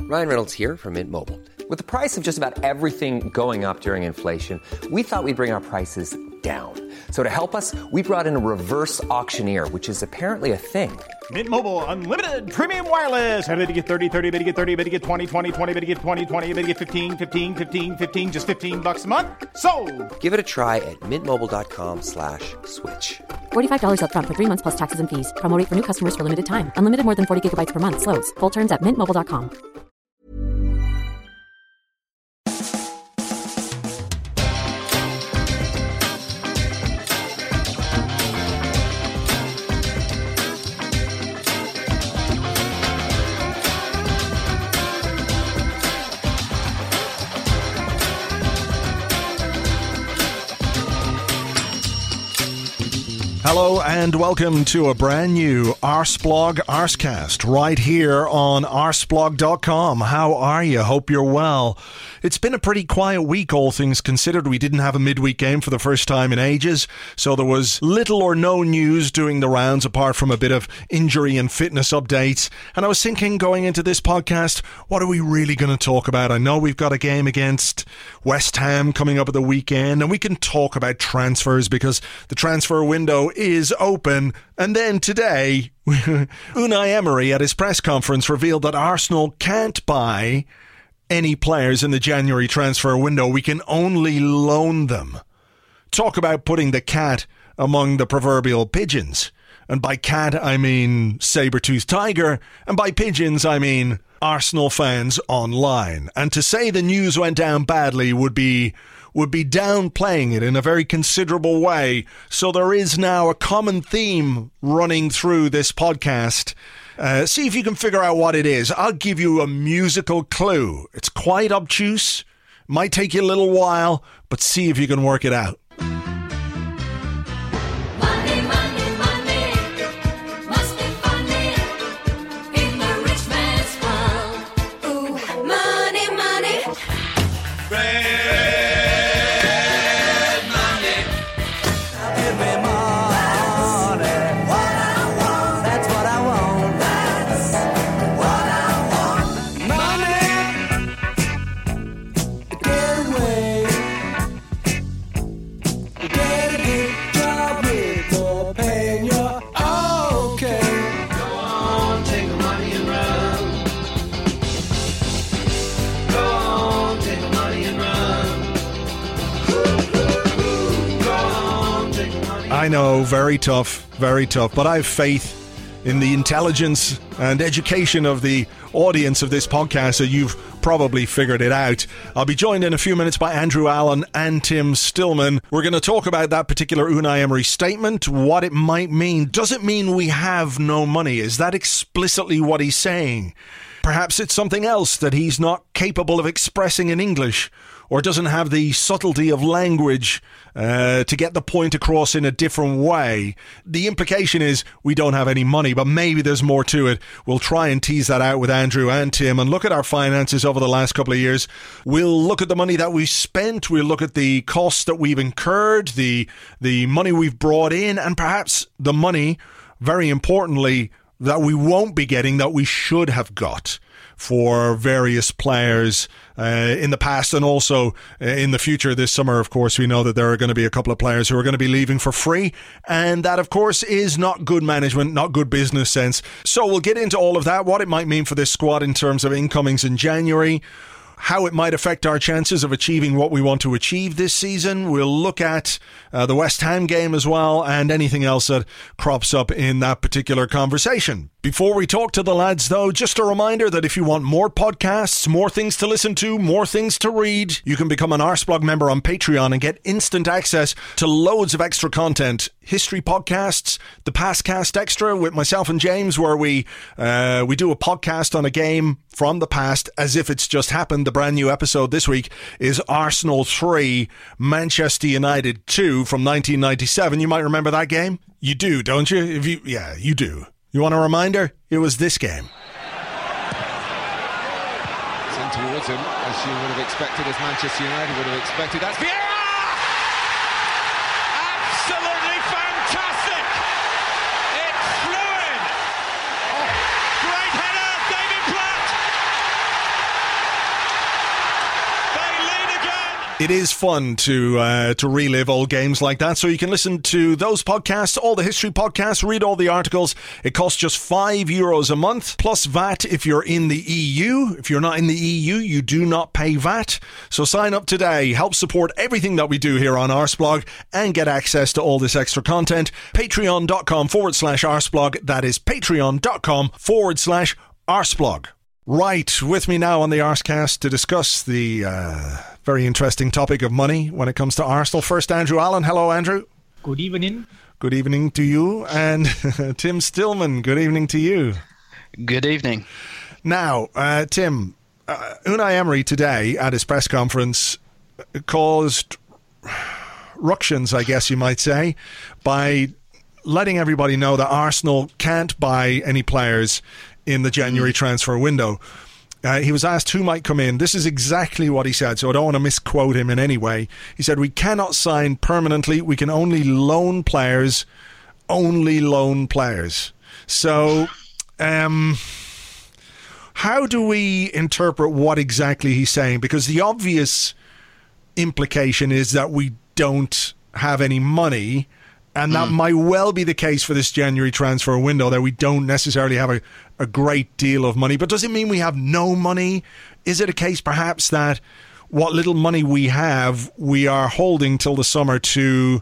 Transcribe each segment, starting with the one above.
Ryan Reynolds here from Mint Mobile. With the price of just about everything going up during inflation, we thought we'd bring our prices down. So to help us, we brought in a reverse auctioneer, which is apparently a thing. Mint Mobile Unlimited Premium Wireless. How to get 30, 30, bit to get 30, bit to get 20, 20, 20, bit to get 20, 20, bit to get 15, 15, 15, 15, just $15 a month? Sold! Give it a try at mintmobile.com/switch. $45 up front for 3 months plus taxes and fees. Promo rate for new customers for limited time. Unlimited more than 40 gigabytes per month. Slows full terms at mintmobile.com. Hello and welcome to a brand new Arsblog Arscast right here on arsblog.com. How are you? Hope you're well. It's been a pretty quiet week, all things considered. We didn't have a midweek game for the first time in ages, so there was little or no news doing the rounds apart from a bit of injury and fitness updates. And I was thinking, going into this podcast, what are we really going to talk about? I know we've got a game against West Ham coming up at the weekend, and we can talk about transfers because the transfer window is open. And then today, Unai Emery at his press conference revealed that Arsenal can't buy any players in the January transfer window. We can only loan them. Talk about putting the cat among the proverbial pigeons. And by cat, I mean saber-toothed tiger. And by pigeons, I mean Arsenal fans online. And to say the news went down badly would be downplaying it in a very considerable way. So there is now a common theme running through this podcast. See if you can figure out what it is. I'll give you a musical clue. It's quite obtuse. Might take you a little while, but see if you can work it out. Money, money, money, must be funny in the rich man's world. Ooh, money, money. Red money. Give me money. What I want, that's what I want. That's what I want. Money. Get away. Get a good job with more pain. You're okay. Go on, take the money and run. Go on, take the money and run. Go on, take the money. I know, very tough, but I have faith in the intelligence and education of the audience of this podcast, so you've probably figured it out. I'll be joined in a few minutes by Andrew Allen and Tim Stillman. We're going to talk about that particular Unai Emery statement, what it might mean. Does it mean we have no money? Is that explicitly what he's saying? Perhaps it's something else that he's not capable of expressing in English, or doesn't have the subtlety of language to get the point across in a different way. The implication is we don't have any money, but maybe there's more to it. We'll try and tease that out with Andrew and Tim and look at our finances over the last couple of years. We'll look at the money that we've spent. We'll look at the costs that we've incurred, the money we've brought in, and perhaps the money, very importantly, that we won't be getting that we should have got for various players in the past and also in the future. This summer, of course, we know that there are going to be a couple of players who are going to be leaving for free, and that, of course, is not good management, not good business sense. So we'll get into all of that, what it might mean for this squad in terms of incomings in January, how it might affect our chances of achieving what we want to achieve this season. We'll look at the West Ham game as well, and anything else that crops up in that particular conversation. Before we talk to the lads, though, just a reminder that if you want more podcasts, more things to listen to, more things to read, you can become an Arsblog member on Patreon and get instant access to loads of extra content. History podcasts, the Pastcast Extra with myself and James, where we do a podcast on a game from the past as if it's just happened. The brand new episode this week is Arsenal 3, Manchester United 2 from 1997. You might remember that game. You do, don't you? Yeah, you do. You want a reminder? It was this game. It's in towards him, as you would have expected, as Manchester United would have expected. That's Vieira! Absolutely fantastic! It flew in! Oh, great header, David Platt! It is fun to relive old games like that. So you can listen to those podcasts, all the history podcasts, read all the articles. It costs just €5 a month, plus VAT if you're in the EU. If you're not in the EU, you do not pay VAT. So sign up today. Help support everything that we do here on Arseblog and get access to all this extra content. Patreon.com/Arseblog. That is patreon.com/Arseblog. Right, with me now on the Arsecast to discuss the very interesting topic of money when it comes to Arsenal. First, Andrew Allen. Hello, Andrew. Good evening. Good evening to you. And Tim Stillman, good evening to you. Good evening. Now, Tim, Unai Emery today at his press conference caused ructions, I guess you might say, by letting everybody know that Arsenal can't buy any players in the January transfer window. He was asked who might come in. This is exactly what he said, so I don't want to misquote him in any way. He said, "We cannot sign permanently. We can only loan players. Only loan players." So, how do we interpret what exactly he's saying? Because the obvious implication is that we don't have any money, and that might well be the case for this January transfer window, that we don't necessarily have a great deal of money. But does it mean we have no money? Is it a case perhaps that what little money we have, we are holding till the summer to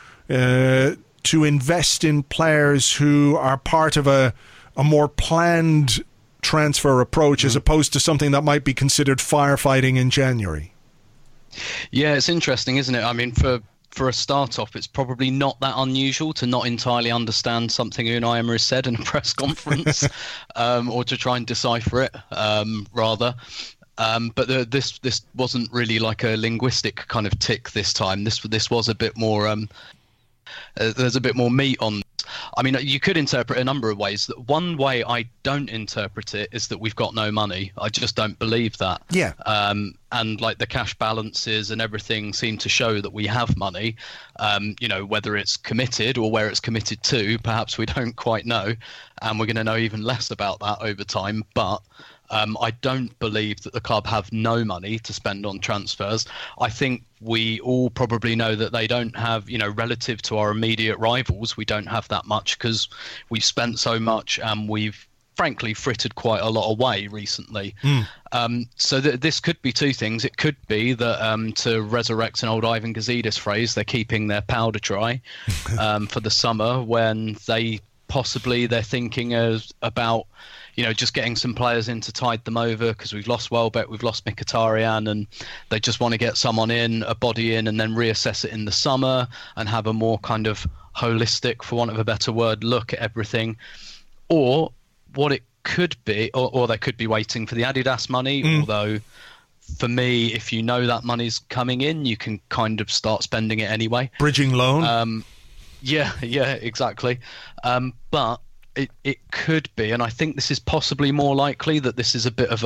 invest in players who are part of a more planned transfer approach as opposed to something that might be considered firefighting in January? Yeah, it's interesting, isn't it? I mean, for a start-off, it's probably not that unusual to not entirely understand something Unai Emery said in a press conference, or to try and decipher it, rather. But this wasn't really like a linguistic kind of tick this time. This was a bit more. There's a bit more meat on. I mean, you could interpret a number of ways. One way I don't interpret it is that we've got no money. I just don't believe that. Yeah. And like the cash balances and everything seem to show that we have money. Whether it's committed or where it's committed to, perhaps we don't quite know. And we're going to know even less about that over time. But I don't believe that the club have no money to spend on transfers. I think we all probably know that they don't have, relative to our immediate rivals, we don't have that much because we've spent so much and we've frankly frittered quite a lot away recently. So this could be two things. It could be that, to resurrect an old Ivan Gazidis phrase, they're keeping their powder dry for the summer when they're thinking about just getting some players in to tide them over because we've lost Welbeck, we've lost Mkhitaryan, and they just want to get someone in, a body in, and then reassess it in the summer and have a more kind of holistic, for want of a better word, look at everything. Or what it could be, or they could be waiting for the Adidas money, although for me, if you know that money's coming in, you can kind of start spending it anyway. Bridging loan? Yeah, exactly. But it could be, and I think this is possibly more likely, that this is a bit of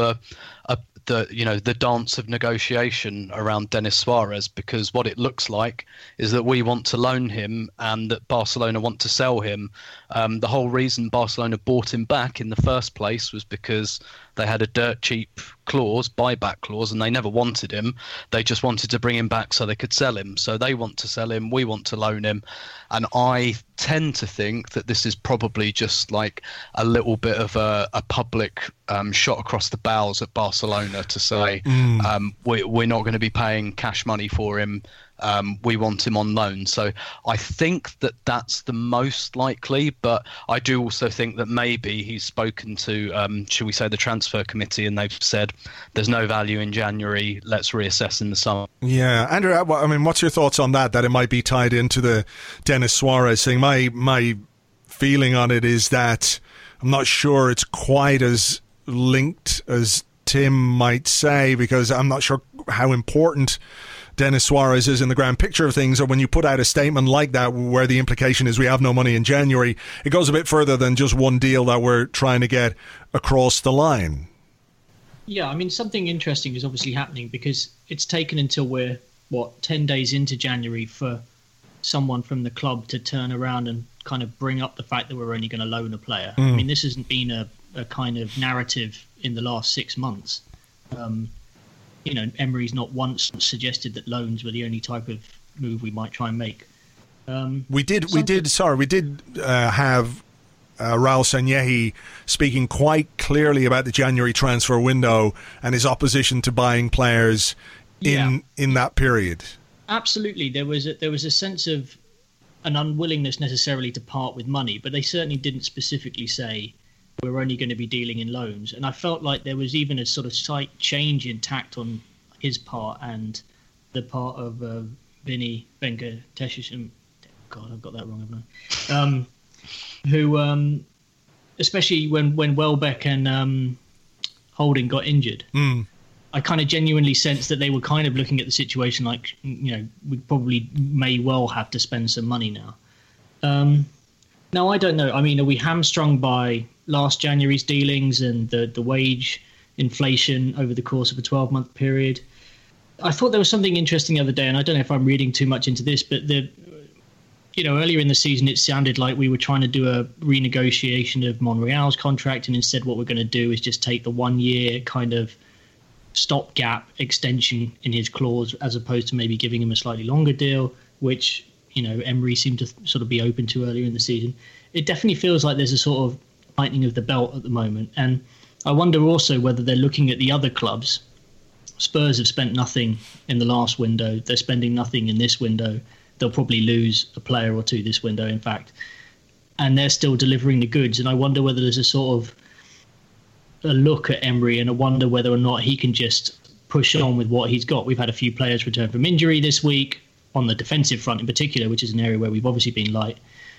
the dance of negotiation around Denis Suarez, because what it looks like is that we want to loan him and that Barcelona want to sell him. The whole reason Barcelona bought him back in the first place was because they had a dirt cheap buyback clause, and they never wanted him. They just wanted to bring him back so they could sell him. So they want to sell him, we want to loan him. And I tend to think that this is probably just like a little bit of a public shot across the bows at Barcelona to say, we're not going to be paying cash money for him. We want him on loan. So I think that that's the most likely, but I do also think that maybe he's spoken to, should we say, the transfer committee, and they've said there's no value in January, let's reassess in the summer. Yeah, Andrew, I mean, what's your thoughts on that it might be tied into the Denis Suarez thing? My feeling on it is that I'm not sure it's quite as linked as Tim might say, because I'm not sure how important Denis Suarez is in the grand picture of things, or when you put out a statement like that where the implication is we have no money in January, it goes a bit further than just one deal that we're trying to get across the line. Yeah, I mean, something interesting is obviously happening because it's taken until we're, 10 days into January for someone from the club to turn around and kind of bring up the fact that we're only going to loan a player. I mean, this hasn't been a kind of narrative in the last 6 months. Emery's not once suggested that loans were the only type of move we might try and make. We did have Raul Sanllehi speaking quite clearly about the January transfer window and his opposition to buying players in that period. Absolutely, there was a sense of an unwillingness necessarily to part with money, but they certainly didn't specifically say we're only going to be dealing in loans. And I felt like there was even a sort of slight change in tact on his part and the part of Vinny Venkatesham. God, I've got that wrong, haven't I? Who, especially when Welbeck and Holding got injured, I kind of genuinely sensed that they were kind of looking at the situation like, we probably may well have to spend some money now. Now, I don't know. I mean, are we hamstrung by last January's dealings and the wage inflation over the course of a 12-month period? I thought there was something interesting the other day, and I don't know if I'm reading too much into this, but earlier in the season, it sounded like we were trying to do a renegotiation of Monreal's contract, and instead what we're going to do is just take the 1-year kind of stopgap extension in his clause, as opposed to maybe giving him a slightly longer deal, which, Emery seemed to sort of be open to earlier in the season. It definitely feels like there's a sort of tightening of the belt at the moment. And I wonder also whether they're looking at the other clubs. Spurs have spent nothing in the last window. They're spending nothing in this window. They'll probably lose a player or two this window, in fact. And they're still delivering the goods. And I wonder whether there's a sort of a look at Emery and I wonder whether or not he can just push on with what he's got. We've had a few players return from injury this week, on the defensive front in particular, which is an area where we've obviously been light.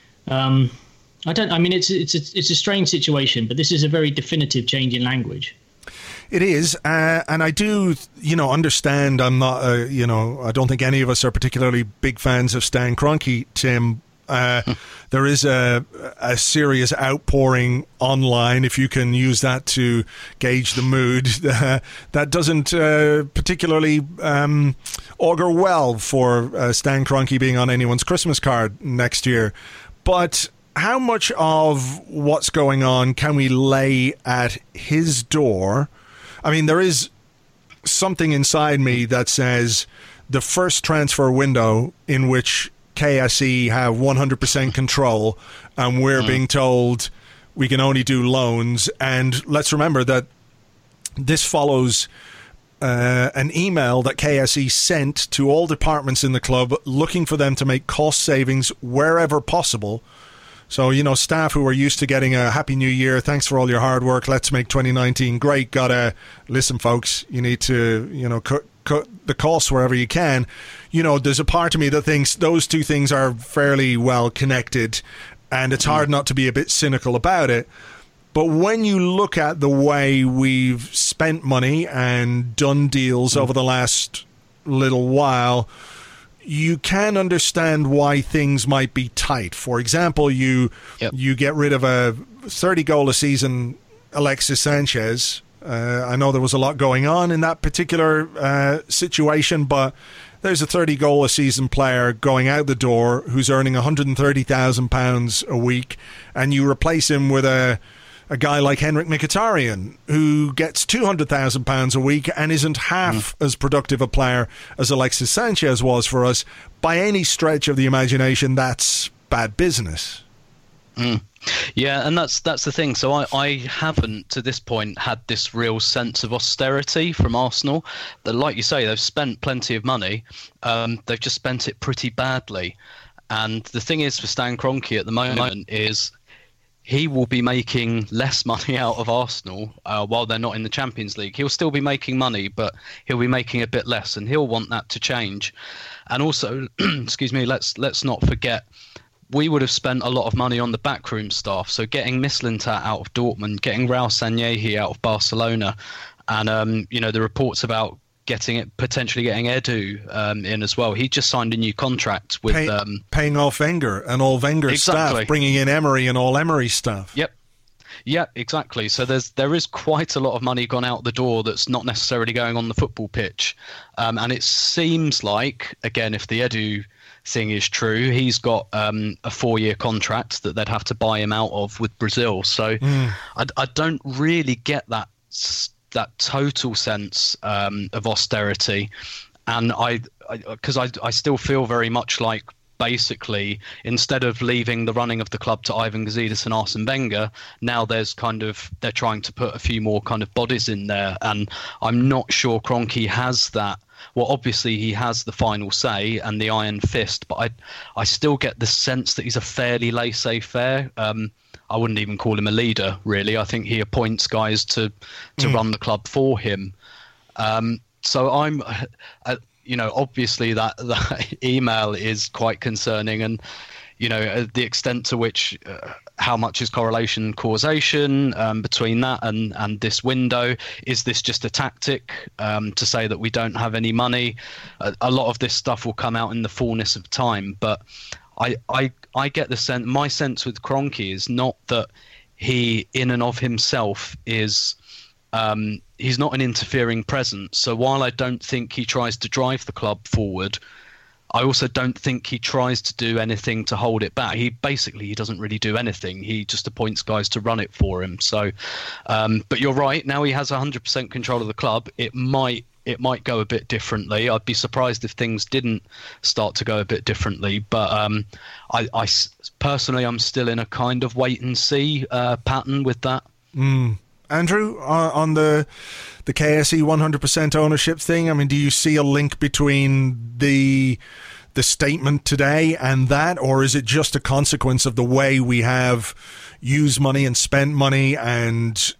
It's a strange situation, but this is a very definitive change in language. It is, and I do, understand. I'm not, I don't think any of us are particularly big fans of Stan Kroenke, Tim. There is a serious outpouring online, if you can use that to gauge the mood, that doesn't particularly augur well for Stan Kroenke being on anyone's Christmas card next year. But how much of what's going on can we lay at his door? I mean, there is something inside me that says the first transfer window in which KSE have 100% control and we're being told we can only do loans. And let's remember that this follows an email that KSE sent to all departments in the club looking for them to make cost savings wherever possible. So, staff who are used to getting a Happy New Year, thanks for all your hard work, let's make 2019 great, listen, folks, you need to, cut the costs wherever you can. There's a part of me that thinks those two things are fairly well connected, and it's hard not to be a bit cynical about it. But when you look at the way we've spent money and done deals over the last little while, you can understand why things might be tight. For example, you get rid of a 30-goal-a-season Alexis Sanchez. I know there was a lot going on in that particular situation, but there's a 30-goal-a-season player going out the door who's earning £130,000 a week, and you replace him with a guy like Henrik Mkhitaryan, who gets £200,000 a week and isn't half as productive a player as Alexis Sanchez was for us. By any stretch of the imagination, that's bad business. Yeah, and that's the thing. So I haven't, to this point, had this real sense of austerity from Arsenal. That, like you say, they've spent plenty of money. They've just spent it pretty badly. And the thing is for Stan Kroenke at the moment is he will be making less money out of Arsenal while they're not in the Champions League. He'll still be making money, but he'll be making a bit less, and he'll want that to change. And also, excuse me, let's not forget, we would have spent a lot of money on the backroom staff. So getting Mislintat out of Dortmund, getting Raul Sanllehi out of Barcelona, and the reports about potentially getting Edu in as well. He just signed a new contract with paying off Wenger and all Wenger's staff, bringing in Emery and all Emery's staff. Yep. Yeah, exactly. So there is quite a lot of money gone out the door that's not necessarily going on the football pitch, and it seems like, again, if the Edu thing is true, he's got a 4-year contract that they'd have to buy him out of with Brazil. So I don't really get that that total sense of austerity, and because I still feel very much like, basically, instead of leaving the running of the club to Ivan Gazidis and Arsene Wenger, now they're trying to put a few more kind of bodies in there, and I'm not sure Kroenke has that. Well, obviously he has the final say and the iron fist, but I still get the sense that he's a fairly laissez-faire. I wouldn't even call him a leader, really. I think he appoints guys to run the club for him. So I'm. Obviously that email is quite concerning, and the extent to which how much is correlation and causation between that and this window. Is this just a tactic to say that we don't have any money? A lot of this stuff will come out in the fullness of time, but I get the sense. My sense with Kroenke is not that he in and of himself is. He's not an interfering presence. So while I don't think he tries to drive the club forward, I also don't think he tries to do anything to hold it back. He doesn't really do anything. He just appoints guys to run it for him. So, but you're right. Now he has 100% control of the club. It might go a bit differently. I'd be surprised if things didn't start to go a bit differently. But I personally, I'm still in a kind of wait and see pattern with that. Andrew, on the KSE 100% ownership thing, I mean, do you see a link between the statement today and that, or is it just a consequence of the way we have used money and spent money and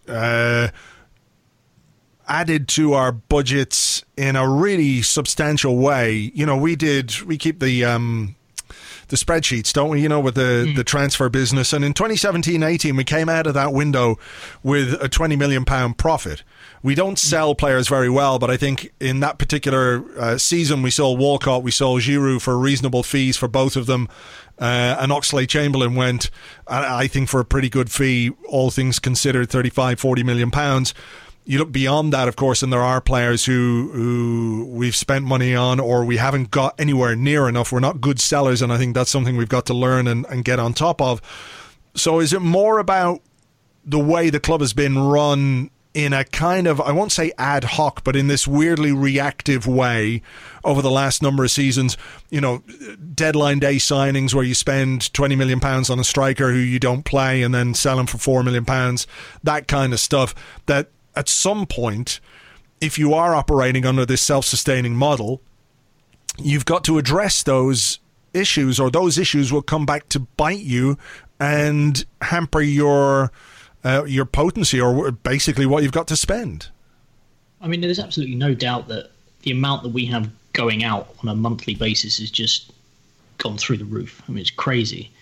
added to our budgets in a really substantial way? We keep the spreadsheets, don't we, with the transfer business. And in 2017-18, we came out of that window with a £20 million profit. We don't sell players very well, but I think in that particular season, we sold Walcott, we sold Giroud for reasonable fees for both of them. And Oxlade-Chamberlain went, I think, for a pretty good fee, all things considered, £35-40 million. You look beyond that, of course, and there are players who we've spent money on or we haven't got anywhere near enough. We're not good sellers, and I think that's something we've got to learn and get on top of. So is it more about the way the club has been run in a kind of, I won't say ad hoc, but in this weirdly reactive way over the last number of seasons? Deadline day signings where you spend £20 million on a striker who you don't play and then sell him for £4 million, that kind of stuff, that at some point, if you are operating under this self-sustaining model, you've got to address those issues, or those issues will come back to bite you and hamper your potency, or basically what you've got to spend. I mean, there's absolutely no doubt that the amount that we have going out on a monthly basis has just gone through the roof. I mean, it's crazy.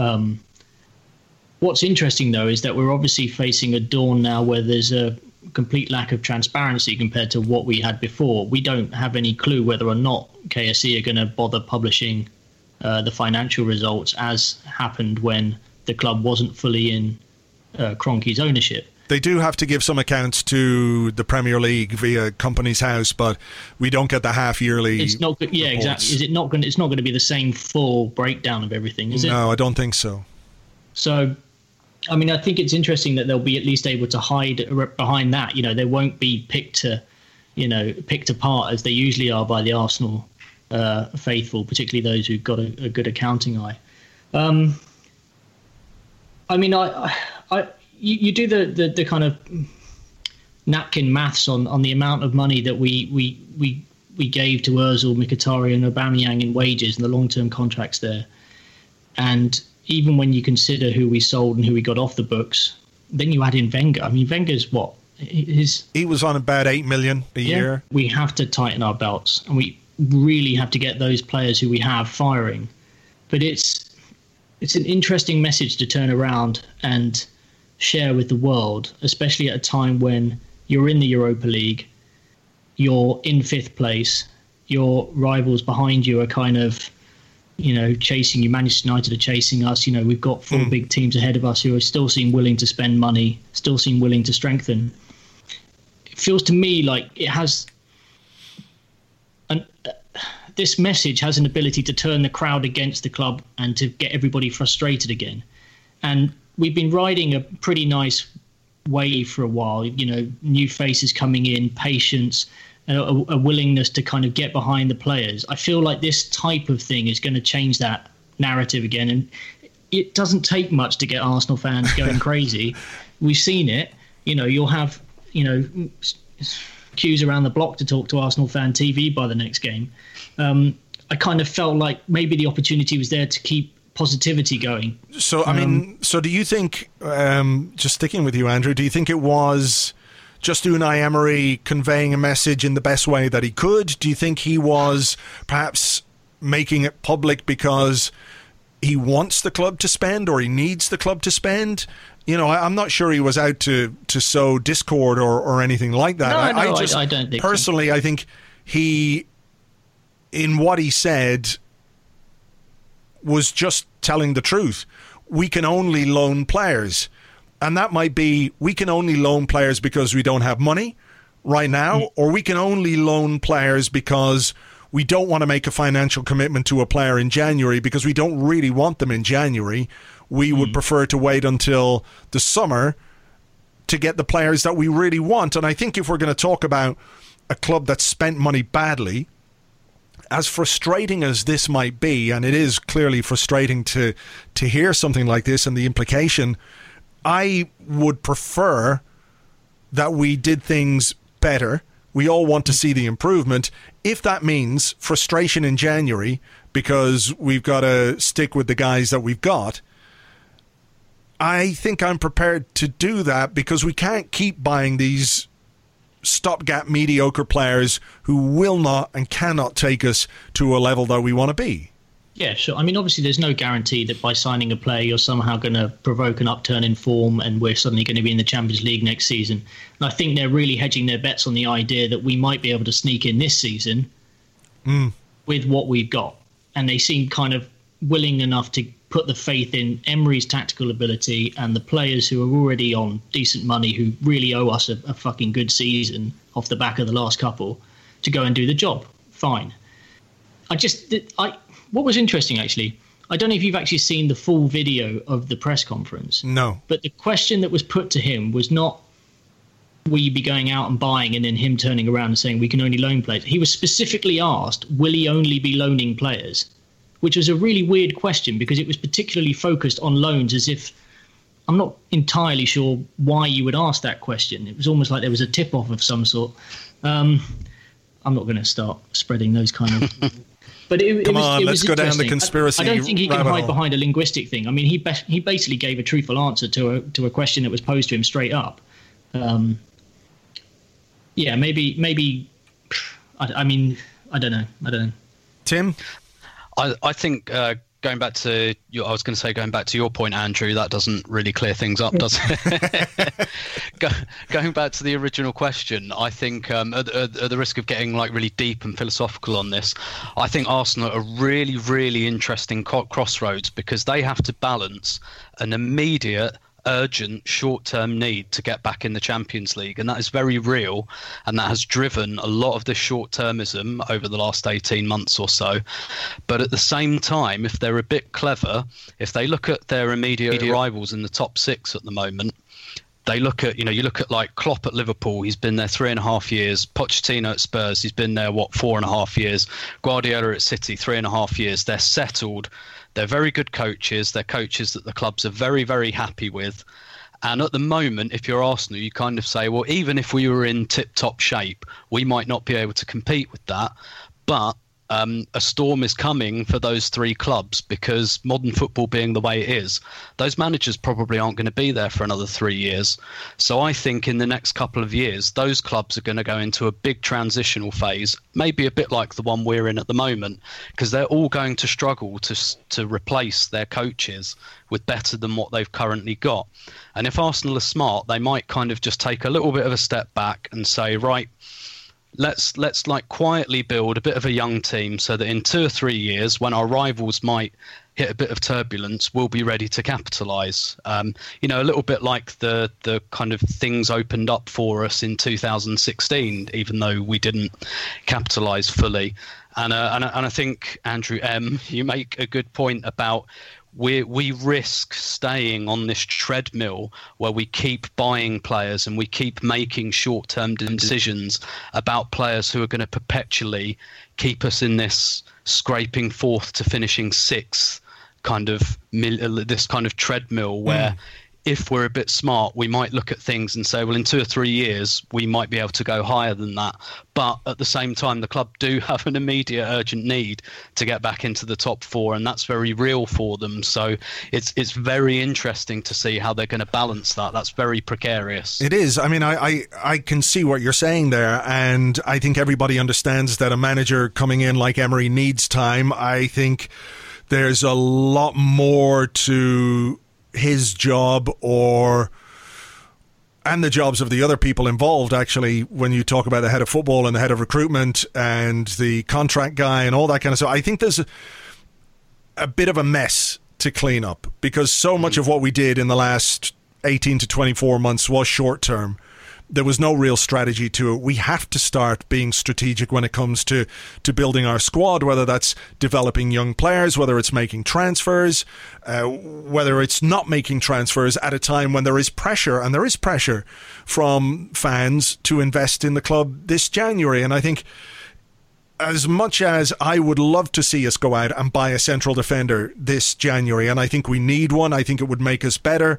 What's interesting, though, is that we're obviously facing a dawn now where there's a complete lack of transparency compared to what we had before. We don't have any clue whether or not KSE are going to bother publishing the financial results, as happened when the club wasn't fully in Kroenke's ownership. They do have to give some accounts to the Premier League via Companies House, but we don't get the half-yearly. It's not good. Yeah, exactly. Is it not going? It's not going to be the same full breakdown of everything, is it? No, I don't think so. So, I mean, I think it's interesting that they'll be at least able to hide behind that. They won't be picked apart as they usually are by the Arsenal faithful, particularly those who've got a good accounting eye. I mean, you do the kind of napkin maths on the amount of money that we gave to Ozil, Mkhitaryan, and Aubameyang in wages and the long-term contracts there, and even when you consider who we sold and who we got off the books, then you add in Wenger. I mean, Wenger's what? He was on about 8 million a year. We have to tighten our belts, and we really have to get those players who we have firing. But it's an interesting message to turn around and share with the world, especially at a time when you're in the Europa League, you're in 5th place, your rivals behind you are kind of chasing you. Manchester United are chasing us. We've got 4 big teams ahead of us who are still seem willing to spend money, still seem willing to strengthen. It feels to me like it has this message has an ability to turn the crowd against the club and to get everybody frustrated again. And we've been riding a pretty nice wave for a while. New faces coming in, patience, a willingness to kind of get behind the players. I feel like this type of thing is going to change that narrative again, and it doesn't take much to get Arsenal fans going crazy. We've seen it. You'll have queues around the block to talk to Arsenal fan TV by the next game. I kind of felt like maybe the opportunity was there to keep positivity going. So, so do you think, just sticking with you, Andrew, do you think it was just Unai Emery conveying a message in the best way that he could? Do you think he was perhaps making it public because he wants the club to spend, or he needs the club to spend? I'm not sure he was out to sow discord or anything like that. I don't think personally, so. I think he, in what he said, was just telling the truth. We can only loan players. And that might be, we can only loan players because we don't have money right now, or we can only loan players because we don't want to make a financial commitment to a player in January because we don't really want them in January. We would prefer to wait until the summer to get the players that we really want. And I think if we're going to talk about a club that spent money badly, as frustrating as this might be, and it is clearly frustrating to hear something like this and the implication, I would prefer that we did things better. We all want to see the improvement. If that means frustration in January because we've got to stick with the guys that we've got, I think I'm prepared to do that, because we can't keep buying these stopgap mediocre players who will not and cannot take us to a level that we want to be. Yeah, sure. I mean, obviously, there's no guarantee that by signing a player, you're somehow going to provoke an upturn in form and we're suddenly going to be in the Champions League next season. And I think they're really hedging their bets on the idea that we might be able to sneak in this season with what we've got. And they seem kind of willing enough to put the faith in Emery's tactical ability and the players who are already on decent money, who really owe us a fucking good season off the back of the last couple, to go and do the job. Fine. What was interesting, actually, I don't know if you've actually seen the full video of the press conference. No. But the question that was put to him was not, will you be going out and buying, and then him turning around and saying, we can only loan players. He was specifically asked, will he only be loaning players? Which was a really weird question, because it was particularly focused on loans, as if, I'm not entirely sure why you would ask that question. It was almost like there was a tip-off of some sort. I'm not going to start spreading those kind of... But let's go down the conspiracy. I don't think he can hide hole. behind a linguistic thing. I mean, he basically gave a truthful answer to a question that was posed to him straight up. Maybe. I mean, I don't know. Tim? I think going back to your point, Andrew, that doesn't really clear things up, does it? Going back to the original question, I think at the risk of getting like really deep and philosophical on this, I think Arsenal are really, really interesting crossroads, because they have to balance an immediate, urgent, short-term need to get back in the Champions League, and that is very real, and that has driven a lot of this short-termism over the last 18 months or so. But at the same time, if they're a bit clever, if they look at their immediate rivals in the top six at the moment, they look at, you look at like Klopp at Liverpool, he's been there 3.5 years. Pochettino at Spurs, he's been there 4.5 years. Guardiola at City, 3.5 years. They're settled. They're very good coaches. They're coaches that the clubs are very, very happy with. And at the moment, if you're Arsenal, you kind of say, well, even if we were in tip-top shape, we might not be able to compete with that. But a storm is coming for those three clubs, because modern football being the way it is, those managers probably aren't going to be there for another 3 years. So I think in the next couple of years, those clubs are going to go into a big transitional phase, maybe a bit like the one we're in at the moment, because they're all going to struggle to replace their coaches with better than what they've currently got. And if Arsenal are smart, they might kind of just take a little bit of a step back and say, right, let's like quietly build a bit of a young team, so that in 2 or 3 years, when our rivals might hit a bit of turbulence, we'll be ready to capitalise. A little bit like the kind of things opened up for us in 2016, even though we didn't capitalise fully. And I think, Andrew M., you make a good point about we risk staying on this treadmill where we keep buying players and we keep making short-term decisions about players who are going to perpetually keep us in this scraping fourth to finishing sixth kind of this kind of treadmill where if we're a bit smart, we might look at things and say, well, in 2 or 3 years, we might be able to go higher than that. But at the same time, the club do have an immediate urgent need to get back into the top four, and that's very real for them. So it's very interesting to see how they're going to balance that. That's very precarious. It is. I mean, I can see what you're saying there, and I think everybody understands that a manager coming in like Emery needs time. I think there's a lot more to his job and the jobs of the other people involved, actually, when you talk about the head of football and the head of recruitment and the contract guy and all that kind of stuff. I think there's a bit of a mess to clean up because so much of what we did in the last 18 to 24 months was short term. There was no real strategy to it. We have to start being strategic when it comes to building our squad, whether that's developing young players, whether it's making transfers, whether it's not making transfers at a time when there is pressure, and there is pressure from fans to invest in the club this January. And I think as much as I would love to see us go out and buy a central defender this January, and I think we need one, I think it would make us better,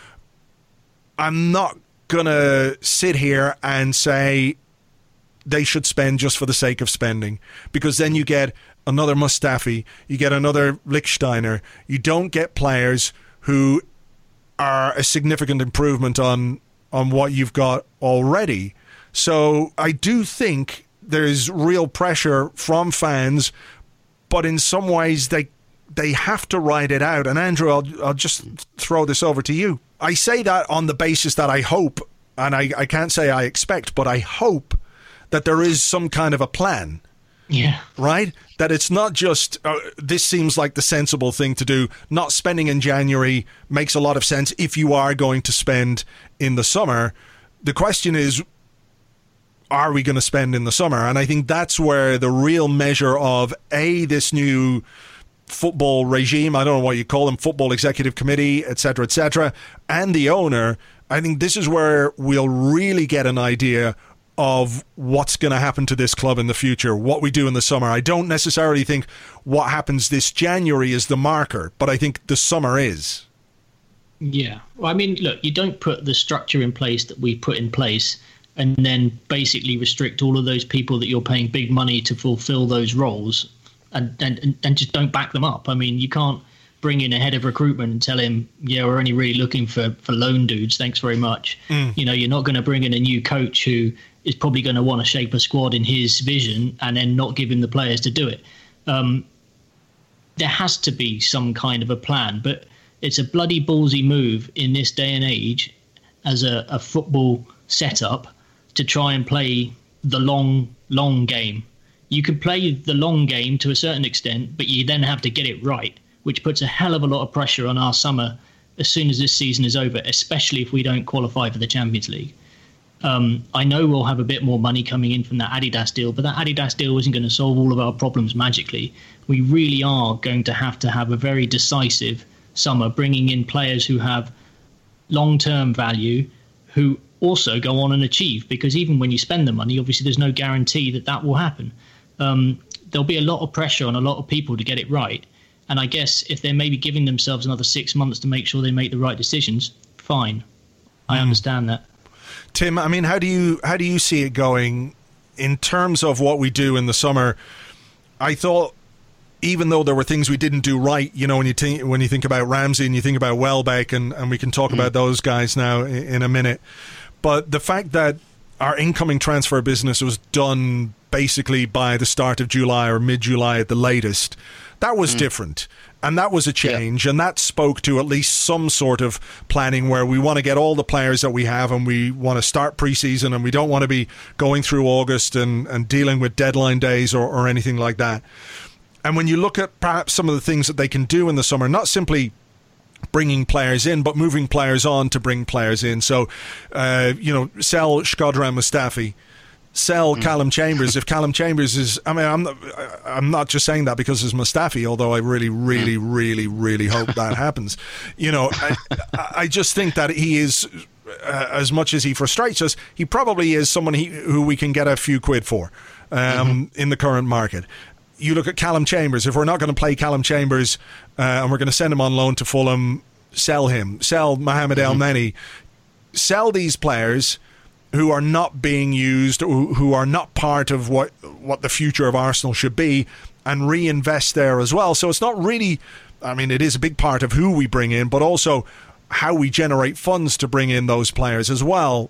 I'm not going to sit here and say they should spend just for the sake of spending, because then you get another Mustafi, you get another Lichtsteiner. You don't get players who are a significant improvement on what you've got already. So I do think there's real pressure from fans, but in some ways they have to ride it out. And Andrew, I'll just throw this over to you. I say that on the basis that I hope, and I can't say I expect, but I hope that there is some kind of a plan. Yeah. Right? That it's not just, this seems like the sensible thing to do. Not spending in January makes a lot of sense if you are going to spend in the summer. The question is, are we going to spend in the summer? And I think that's where the real measure of, this new football regime, I don't know what you call them, football executive committee, etc., and the owner, I think this is where we'll really get an idea of what's going to happen to this club in the future, what we do in the summer. I don't necessarily think what happens this January is the marker, but I think the summer is. Yeah. Well, I mean, look, you don't put the structure in place that we put in place and then basically restrict all of those people that you're paying big money to fulfill those roles and just don't back them up. I mean, you can't bring in a head of recruitment and tell him, yeah, we're only really looking for loan dudes, thanks very much. You know, you're not going to bring in a new coach who is probably going to want to shape a squad in his vision and then not give him the players to do it. There has to be some kind of a plan, but it's a bloody ballsy move in this day and age as a football setup to try and play the long game. You can play the long game to a certain extent, but you then have to get it right, which puts a hell of a lot of pressure on our summer as soon as this season is over, especially if we don't qualify for the Champions League. I know we'll have a bit more money coming in from that Adidas deal, but that Adidas deal isn't going to solve all of our problems magically. We really are going to have a very decisive summer, bringing in players who have long-term value, who also go on and achieve, because even when you spend the money, obviously there's no guarantee that will happen. There'll be a lot of pressure on a lot of people to get it right. And I guess if they're maybe giving themselves another 6 months to make sure they make the right decisions, fine. I understand that. Tim, I mean, how do you see it going in terms of what we do in the summer? I thought, even though there were things we didn't do right, you know, when you think about Ramsey and you think about Welbeck, and we can talk about those guys now in a minute, but the fact that our incoming transfer business was done basically by the start of July or mid-July at the latest, that was different. And that was a change, and that spoke to at least some sort of planning where we want to get all the players that we have, and we want to start pre-season, and we don't want to be going through August and dealing with deadline days or anything like that. And when you look at perhaps some of the things that they can do in the summer, not simply bringing players in, but moving players on to bring players in. So, sell Shkodran Mustafi sell Callum Chambers if Callum Chambers is... I mean, I'm not just saying that because it's Mustafi, although I really, really, really, really hope that happens. You know, I just think that he is, as much as he frustrates us, he probably is someone who we can get a few quid for in the current market. You look at Callum Chambers. If we're not going to play Callum Chambers and we're going to send him on loan to Fulham, sell him. Sell Mohamed El Neni. Sell these players who are not being used, who are not part of what the future of Arsenal should be, and reinvest there as well. So it's not really, I mean, it is a big part of who we bring in, but also how we generate funds to bring in those players as well.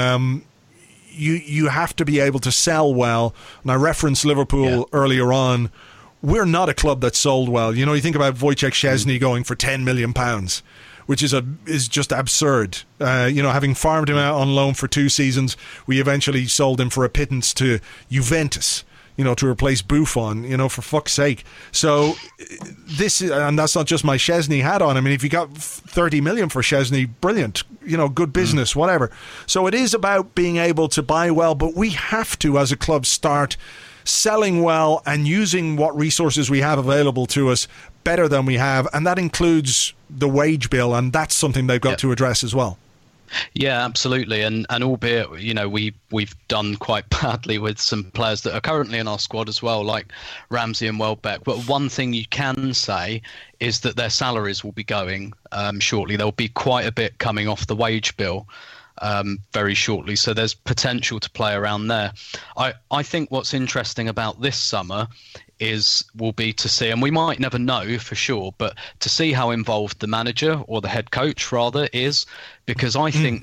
You have to be able to sell well. And I referenced Liverpool earlier on. We're not a club that sold well. You know, you think about Wojciech Szczesny going for £10 million, which is just absurd. You know, having farmed him out on loan for 2 seasons, we eventually sold him for a pittance to Juventus, you know, to replace Buffon, you know, for fuck's sake. So this is, and that's not just my Szczesny hat on. I mean, if you got 30 million for Szczesny, brilliant, you know, good business, whatever. So it is about being able to buy well, but we have to, as a club, start selling well and using what resources we have available to us better than we have, and that includes the wage bill, and that's something they've got to address as well. Yeah, absolutely, and albeit, you know, we've done quite badly with some players that are currently in our squad as well, like Ramsey and Welbeck. But one thing you can say is that their salaries will be going shortly. There'll be quite a bit coming off the wage bill very shortly, so there's potential to play around there. I think what's interesting about this summer will be to see, and we might never know for sure, but to see how involved the manager, or the head coach rather, is, because I think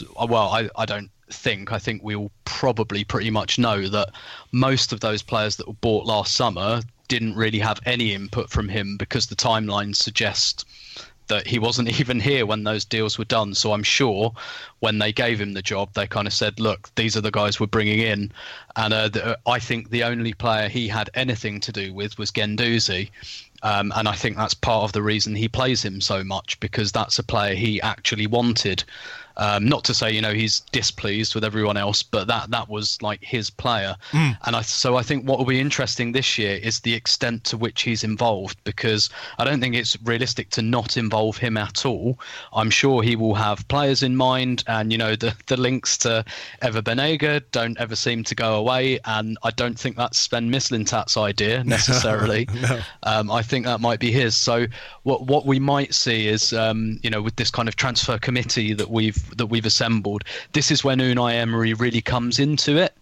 I think we will probably pretty much know that most of those players that were bought last summer didn't really have any input from him, because the timeline suggests that he wasn't even here when those deals were done. So I'm sure when they gave him the job, they kind of said, look, these are the guys we're bringing in. And I think the only player he had anything to do with was Guendouzi. And I think that's part of the reason he plays him so much, because that's a player he actually wanted. Not to say, you know, he's displeased with everyone else, but that was like his player. And so I think what will be interesting this year is the extent to which he's involved, because I don't think it's realistic to not involve him at all. I'm sure he will have players in mind, and, you know, the links to Ever Banega don't ever seem to go away, and I don't think that's Sven Mislintat's idea necessarily. No. I think that might be his. So what we might see is, you know, with this kind of transfer committee that we've assembled, this is when Unai Emery really comes into it.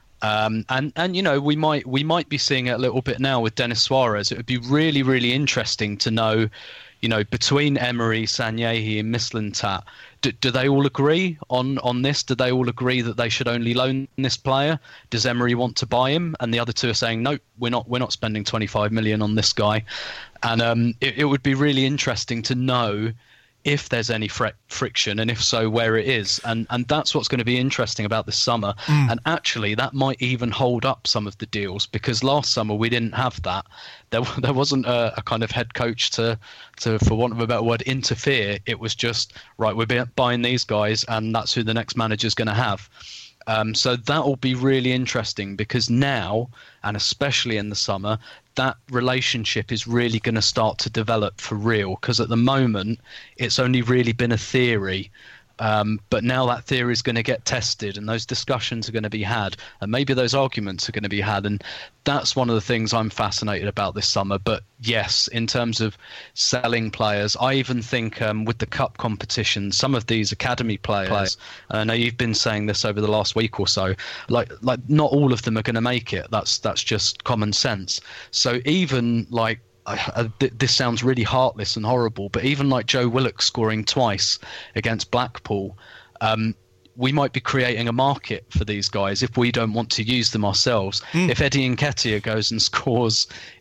And you know, we might be seeing it a little bit now with Denis Suarez. It would be really, really interesting to know, you know, between Emery, Sanyehi and Mislintat, do they all agree on this? Do they all agree that they should only loan this player? Does Emery want to buy him? And the other two are saying, no, we're not spending 25 million on this guy. And it would be really interesting to know if there's any friction, and if so, where it is. And that's what's going to be interesting about this summer. And actually, that might even hold up some of the deals, because last summer we didn't have that. There wasn't a kind of head coach to, for want of a better word, interfere. It was just, right, we're buying these guys, and that's who the next manager's going to have. So that will be really interesting, because now, and especially in the summer, that relationship is really going to start to develop for real, because at the moment it's only really been a theory. But now that theory is going to get tested, and those discussions are going to be had, and maybe those arguments are going to be had. And that's one of the things I'm fascinated about this summer. But yes, in terms of selling players, I even think with the cup competition, some of these academy players, and I know you've been saying this over the last week or so, like not all of them are going to make it. That's just common sense. So even like, this sounds really heartless and horrible, but even like Joe Willock scoring twice against Blackpool, we might be creating a market for these guys if we don't want to use them ourselves. If Eddie Nketiah goes and scores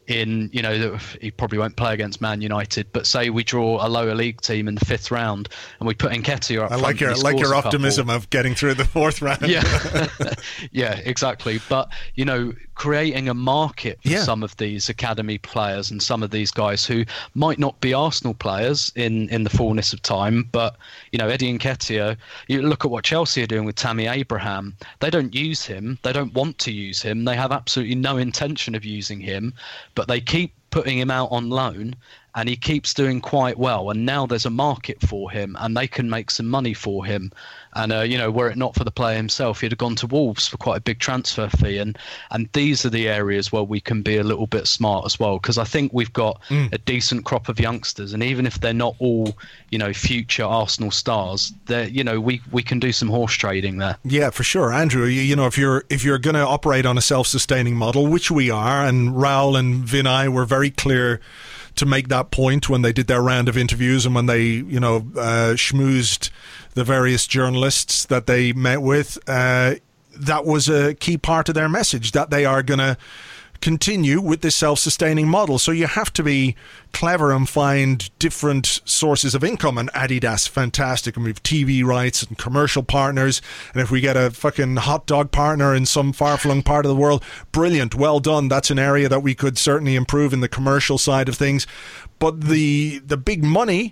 in, he probably won't play against Man United, but say we draw a lower league team in the 5th round and we put Nketiah up front. I like your optimism of getting through the 4th round. Yeah, yeah, exactly. But, creating a market for some of these academy players and some of these guys who might not be Arsenal players in the fullness of time, but, Eddie Nketiah, you look at what Chelsea are doing with Tammy Abraham. They don't use him. They don't want to use him. They have absolutely no intention of using him, but they keep putting him out on loan and he keeps doing quite well. And now there's a market for him and they can make some money for him. And, were it not for the player himself, he'd have gone to Wolves for quite a big transfer fee. And these are the areas where we can be a little bit smart as well, because I think we've got a decent crop of youngsters. And even if they're not all, future Arsenal stars, we can do some horse trading there. Yeah, for sure. Andrew, if you're going to operate on a self-sustaining model, which we are, and Raul and Vinay were very clear to make that point when they did their round of interviews and when they, schmoozed the various journalists that they met with, that was a key part of their message, that they are going to continue with this self-sustaining model. So you have to be clever and find different sources of income. And Adidas, fantastic. And we have TV rights and commercial partners. And if we get a fucking hot dog partner in some far-flung part of the world, brilliant, well done. That's an area that we could certainly improve in the commercial side of things. But the big money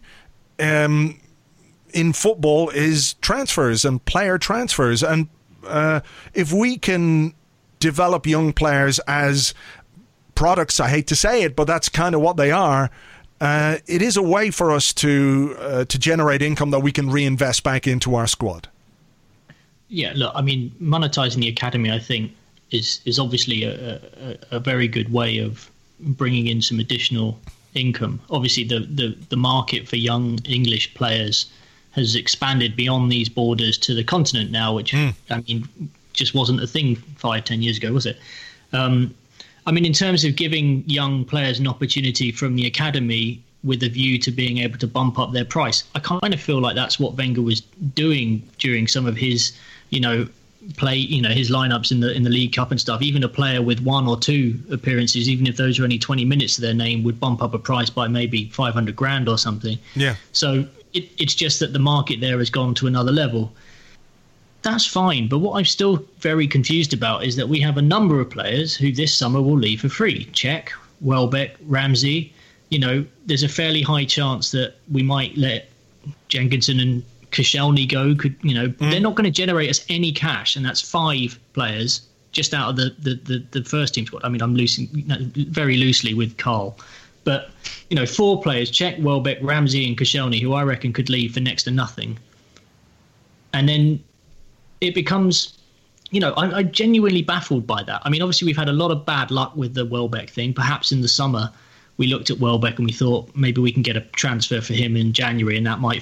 in football is transfers and player transfers. And if we can develop young players as products, I hate to say it, but that's kind of what they are, it is a way for us to generate income that we can reinvest back into our squad. Yeah, look, I mean, monetizing the academy, I think, is obviously a very good way of bringing in some additional income. Obviously, the market for young English players has expanded beyond these borders to the continent now, which, I mean, just wasn't a thing 5-10 years ago, was it? I mean, in terms of giving young players an opportunity from the academy with a view to being able to bump up their price, I kind of feel like that's what Wenger was doing during some of his, his lineups in the League Cup and stuff. Even a player with 1 or 2 appearances, even if those are only 20 minutes to their name, would bump up a price by maybe 500 grand or something. Yeah. So it's just that the market there has gone to another level. That's fine, but what I'm still very confused about is that we have a number of players who this summer will leave for free. Cech, Welbeck, Ramsey. There's a fairly high chance that we might let Jenkinson and Koscielny go. They're not going to generate us any cash, and that's 5 players just out of the first team squad. I mean, I'm very loosely with Carl. But, 4 players, Cech, Welbeck, Ramsey and Koscielny, who I reckon could leave for next to nothing. And then it becomes, I'm genuinely baffled by that. I mean, obviously we've had a lot of bad luck with the Welbeck thing. Perhaps in the summer we looked at Welbeck and we thought maybe we can get a transfer for him in January, and that might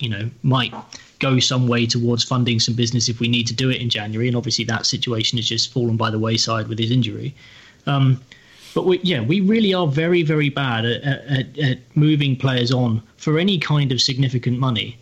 go some way towards funding some business if we need to do it in January. And obviously that situation has just fallen by the wayside with his injury. But we really are very, very bad at moving players on for any kind of significant money.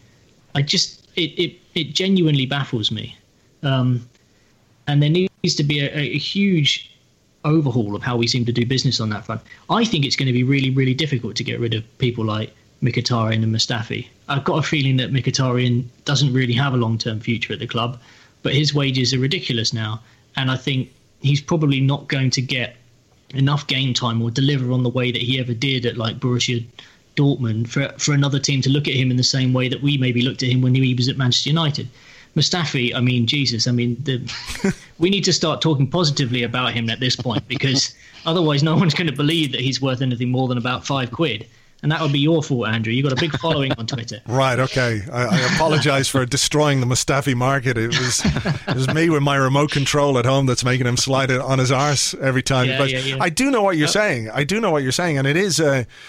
It genuinely baffles me. And there needs to be a huge overhaul of how we seem to do business on that front. I think it's going to be really, really difficult to get rid of people like Mkhitaryan and Mustafi. I've got a feeling that Mkhitaryan doesn't really have a long-term future at the club, but his wages are ridiculous now. And I think he's probably not going to get enough game time or deliver on the way that he ever did at like Borussia Dortmund for another team to look at him in the same way that we maybe looked at him when he was at Manchester United. Mustafi, I mean, Jesus, I mean, we need to start talking positively about him at this point, because otherwise no one's going to believe that he's worth anything more than about £5. And that would be your fault, Andrew. You've got a big following on Twitter. Right, okay. I apologise for destroying the Mustafi market. It was me with my remote control at home that's making him slide it on his arse every time. Yeah, but yeah. I do know what you're saying. I do know what you're saying. And it is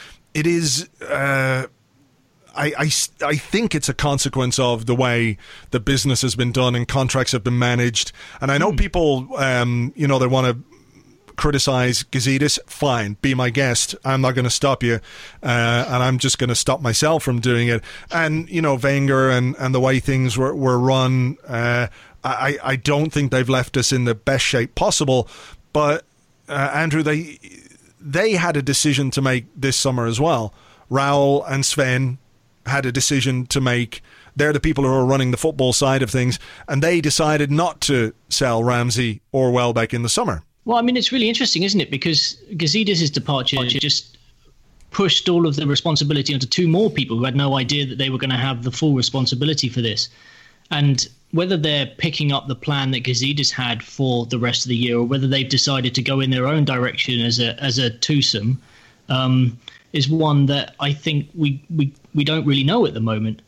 I think it's a consequence of the way the business has been done and contracts have been managed. And I know people, they want to criticize Gazidis. Fine, be my guest. I'm not going to stop you, and I'm just going to stop myself from doing it. And Wenger and the way things were run, I don't think they've left us in the best shape possible. But Andrew, they had a decision to make this summer as well. Raul and Sven had a decision to make. They're the people who are running the football side of things, and they decided not to sell Ramsey or Welbeck in the summer. Well, I mean, it's really interesting, isn't it? Because Gazidis' departure just pushed all of the responsibility onto two more people who had no idea that they were going to have the full responsibility for this. And whether they're picking up the plan that Gazidis had for the rest of the year, or whether they've decided to go in their own direction as a twosome, is one that I think we don't really know at the moment.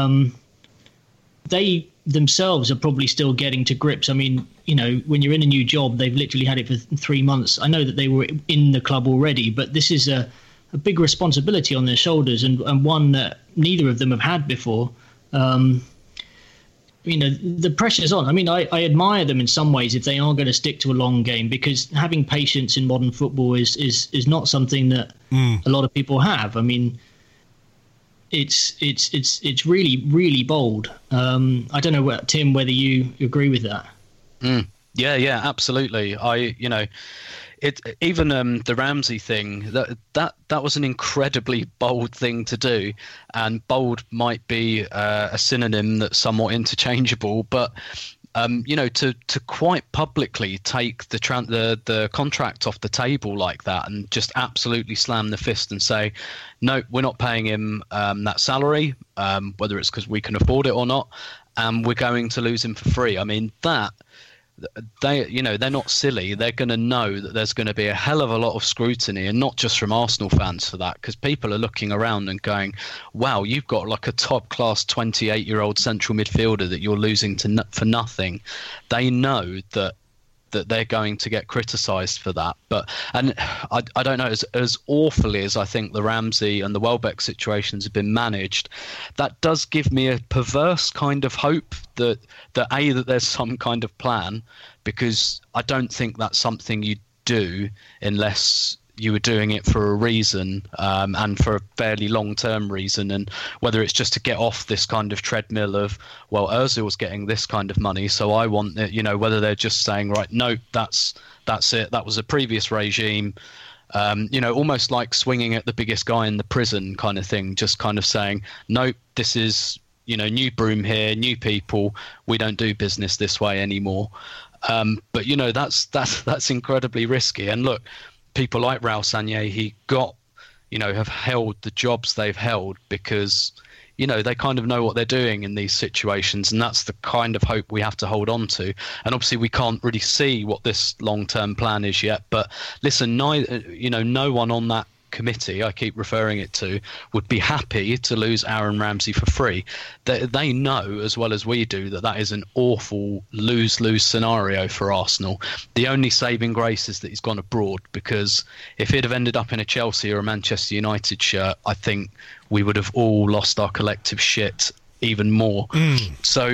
They themselves are probably still getting to grips. I mean, you know, when you're in a new job, they've literally had it for 3 months. I know that they were in the club already, but this is a big responsibility on their shoulders, and one that neither of them have had before. You know, the pressure's on. I mean, I admire them in some ways if they are going to stick to a long game, because having patience in modern football is not something that a lot of people have. I mean, it's really, really bold. I don't know, Tim, whether you agree with that. Yeah, absolutely. Even the Ramsey thing, that was an incredibly bold thing to do, and bold might be a synonym that's somewhat interchangeable, but to quite publicly take the contract off the table like that and just absolutely slam the fist and say, no, we're not paying him that salary, whether it's because we can afford it or not, and we're going to lose him for free. I mean, that. They're not silly. They're going to know that there's going to be a hell of a lot of scrutiny, and not just from Arsenal fans for that, because people are looking around and going, wow, you've got like a top class 28-year-old central midfielder that you're losing for nothing. They know that they're going to get criticised for that. And I don't know, as awfully as I think the Ramsey and the Welbeck situations have been managed, that does give me a perverse kind of hope that there's some kind of plan, because I don't think that's something you do unless you were doing it for a reason, and for a fairly long-term reason, and whether it's just to get off this kind of treadmill of, well, Ozil's getting this kind of money, so I want it, whether they're just saying, right, no, that's it, that was a previous regime, almost like swinging at the biggest guy in the prison kind of thing, just kind of saying, no, this is, new broom here, new people, we don't do business this way anymore. But that's incredibly risky. And look, people like Raul Sanllehi have held the jobs they've held because, they kind of know what they're doing in these situations, and that's the kind of hope we have to hold on to. And obviously we can't really see what this long-term plan is yet, but listen, no one on that committee, I keep referring it to, would be happy to lose Aaron Ramsey for free. They know as well as we do that is an awful lose-lose scenario for Arsenal. The only saving grace is that he's gone abroad, because if he'd have ended up in a Chelsea or a Manchester United shirt, I think we would have all lost our collective shit even more. So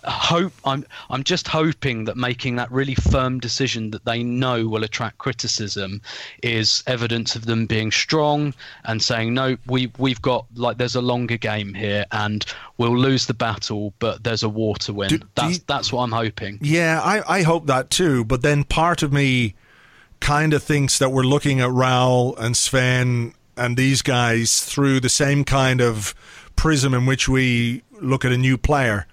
I'm just hoping that making that really firm decision that they know will attract criticism is evidence of them being strong and saying, no, we've got, like, there's a longer game here and we'll lose the battle, but there's a war to win. That's what I'm hoping. Yeah, I hope that too, but then part of me kind of thinks that we're looking at Raul and Sven and these guys through the same kind of prism in which we look at a new player.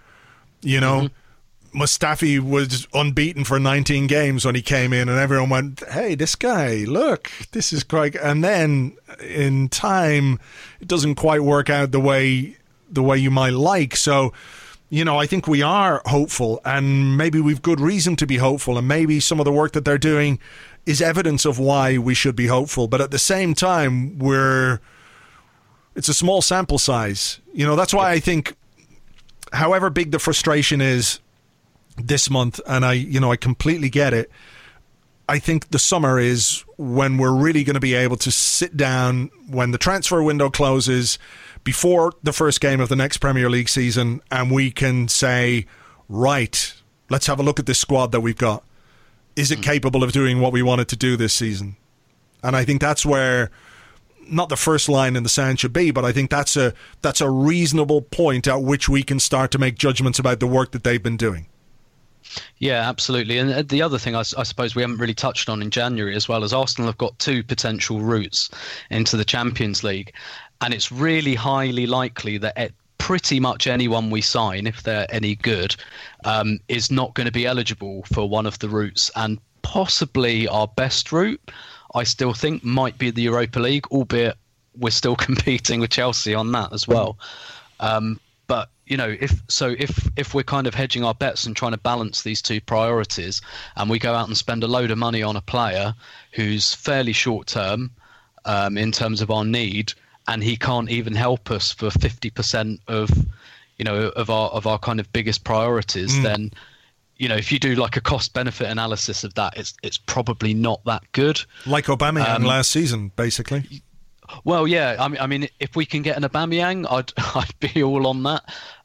Mustafi was unbeaten for 19 games when he came in, and everyone went, hey, this guy, look, this is quite... And then in time, it doesn't quite work out the way you might like. So, I think we are hopeful, and maybe we've good reason to be hopeful, and maybe some of the work that they're doing is evidence of why we should be hopeful. But at the same time, it's a small sample size. That's why I think, however big the frustration is this month, and I completely get it, I think the summer is when we're really going to be able to sit down when the transfer window closes before the first game of the next Premier League season, and we can say, right, let's have a look at this squad that we've got. Is it capable of doing what we wanted to do this season? And I think that's where not the first line in the sand should be, but I think that's a reasonable point at which we can start to make judgments about the work that they've been doing. Yeah, absolutely. And the other thing I suppose we haven't really touched on in January as well, as Arsenal have got 2 potential routes into the Champions League. And it's really highly likely that pretty much anyone we sign, if they're any good, is not going to be eligible for one of the routes. And possibly our best route, I still think, might be the Europa League, albeit we're still competing with Chelsea on that as well. But if we're kind of hedging our bets and trying to balance these 2 priorities, and we go out and spend a load of money on a player who's fairly short term in terms of our need, and he can't even help us for 50% of our kind of biggest priorities, then if you do like a cost benefit analysis of that, it's probably not that good. Like Aubameyang last season, basically. Well, yeah. I mean, if we can get an Aubameyang, I'd be all on that.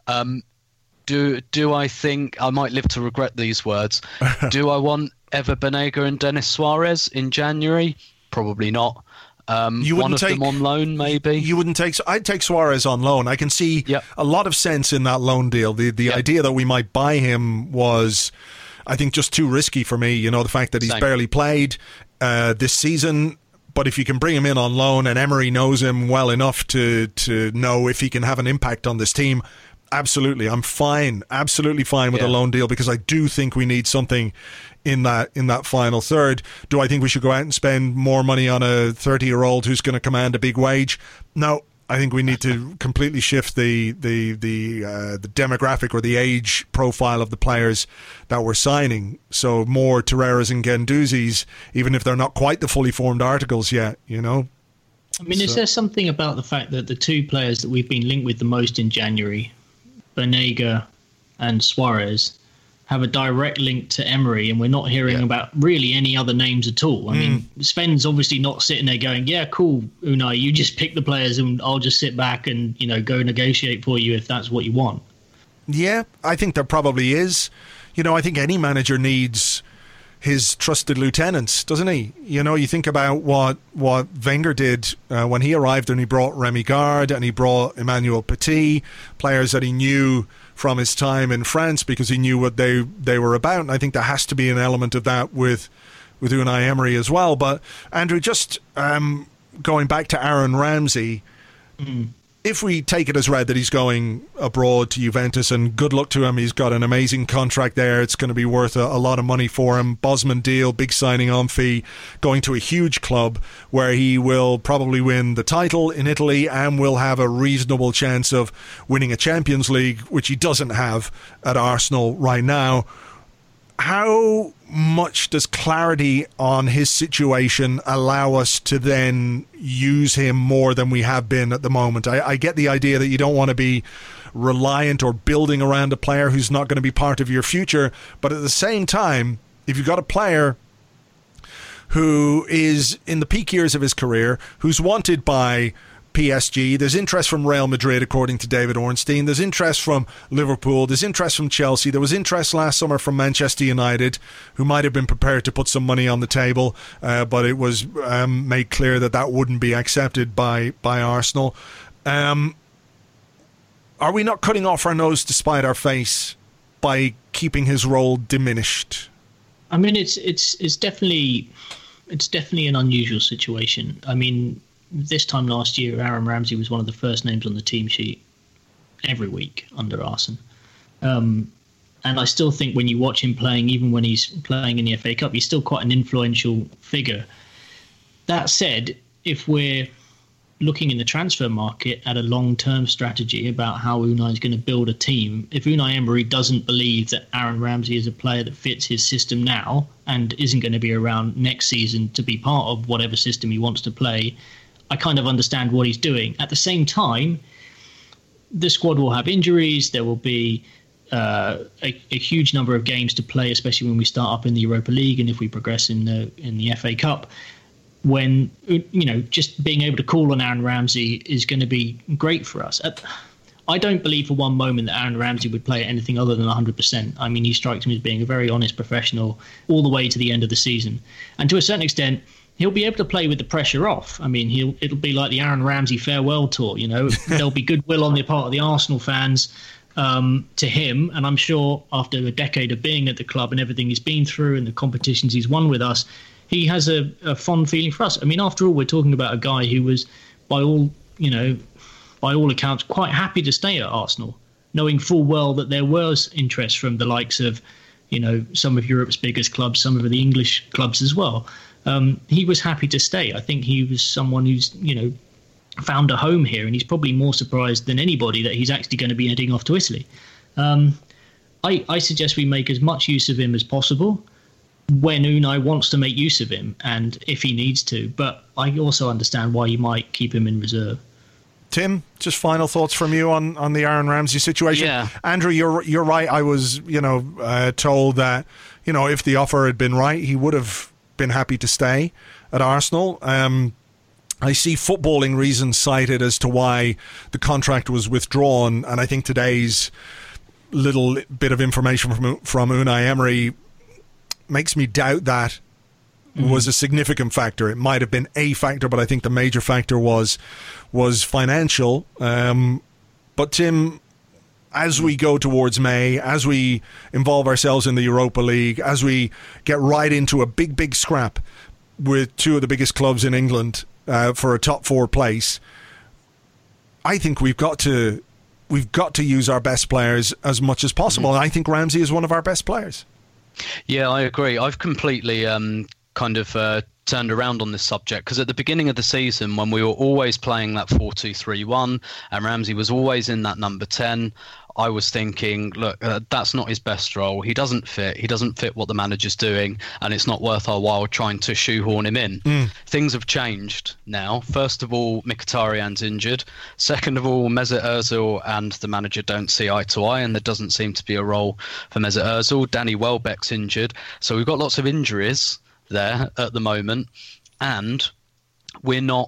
Do I think I might live to regret these words? Do I want Ever Banega and Denis Suarez in January? Probably not. One of them on loan, maybe. You wouldn't take. I'd take Suarez on loan. I can see a lot of sense in that loan deal. The idea that we might buy him was, I think, just too risky for me. The fact that he's barely played this season. But if you can bring him in on loan, and Emery knows him well enough to know if he can have an impact on this team, absolutely, I'm fine, absolutely fine with a loan deal, because I do think we need something in that final third. Do I think we should go out and spend more money on a 30-year-old who's going to command a big wage? No. I think we need to completely shift the demographic or the age profile of the players that we're signing. So more Torreiras and Guendouzi's, even if they're not quite the fully formed articles yet, I mean, is there something about the fact that the 2 players that we've been linked with the most in January, Banega and Suarez, have a direct link to Emery, and we're not hearing about really any other names at all? I mean, Sven's obviously not sitting there going, yeah, cool, Unai, you just pick the players and I'll just sit back and, go negotiate for you if that's what you want. Yeah, I think there probably is. I think any manager needs his trusted lieutenants, doesn't he? You think about what Wenger did when he arrived, and he brought Remy Gard and he brought Emmanuel Petit, players that he knew from his time in France, because he knew what they were about. And I think there has to be an element of that with Unai Emery as well. But Andrew, just going back to Aaron Ramsey, if we take it as read that he's going abroad to Juventus, and good luck to him, he's got an amazing contract there, it's going to be worth a lot of money for him, Bosman deal, big signing on fee, going to a huge club where he will probably win the title in Italy and will have a reasonable chance of winning a Champions League, which he doesn't have at Arsenal right now. How much does clarity on his situation allow us to then use him more than we have been at the moment? I get the idea that you don't want to be reliant or building around a player who's not going to be part of your future, but at the same time, if you've got a player who is in the peak years of his career, who's wanted by PSG, there's interest from Real Madrid, according to David Ornstein, there's interest from Liverpool, there's interest from Chelsea, there was interest last summer from Manchester United, who might have been prepared to put some money on the table, but it was made clear that wouldn't be accepted by Arsenal. Are we not cutting off our nose to spite our face by keeping his role diminished? I mean, it's definitely an unusual situation. I mean, this time last year, Aaron Ramsey was one of the first names on the team sheet every week under Arsene. And I still think when you watch him playing, even when he's playing in the FA Cup, he's still quite an influential figure. That said, if we're looking in the transfer market at a long-term strategy about how Unai is going to build a team, if Unai Emery doesn't believe that Aaron Ramsey is a player that fits his system now and isn't going to be around next season to be part of whatever system he wants to play, I kind of understand what he's doing. At the same time, the squad will have injuries. There will be a huge number of games to play, especially when we start up in the Europa League and if we progress in the FA Cup. When, just being able to call on Aaron Ramsey is going to be great for us. I don't believe for one moment that Aaron Ramsey would play at anything other than 100%. I mean, he strikes me as being a very honest professional all the way to the end of the season. And to a certain extent, he'll be able to play with the pressure off. I mean, it'll be like the Aaron Ramsey farewell tour, There'll be goodwill on the part of the Arsenal fans to him. And I'm sure after a decade of being at the club and everything he's been through and the competitions he's won with us, he has a fond feeling for us. I mean, after all, we're talking about a guy who was, by all accounts, quite happy to stay at Arsenal, knowing full well that there was interest from the likes of, some of Europe's biggest clubs, some of the English clubs as well. He was happy to stay. I think he was someone who's, found a home here, and he's probably more surprised than anybody that he's actually going to be heading off to Italy. I suggest we make as much use of him as possible when Unai wants to make use of him and if he needs to. But I also understand why you might keep him in reserve. Tim, just final thoughts from you on the Aaron Ramsey situation. Yeah. Andrew, you're right. I was told that if the offer had been right, he would have been happy to stay at Arsenal. I see footballing reasons cited as to why the contract was withdrawn, and I think today's little bit of information from Unai Emery makes me doubt that was a significant factor. It might have been a factor, but I think the major factor was financial. But Tim, as we go towards May, as we involve ourselves in the Europa League, as we get right into a big scrap with two of the biggest clubs in England for a top 4 place, I think we've got to use our best players as much as possible. And I think Ramsey is one of our best players. Yeah, I agree. I've completely turned around on this subject, because at the beginning of the season, when we were always playing that 4-2-3-1 and Ramsey was always in that number 10, I was thinking, look, that's not his best role. He doesn't fit what the manager's doing, and it's not worth our while trying to shoehorn him in. Things have changed now. First of all, Mkhitaryan's injured. Second of all, Mesut Ozil and the manager don't see eye to eye, and there doesn't seem to be a role for Mesut Ozil. Danny Welbeck's injured. So we've got lots of injuries there at the moment, and we're not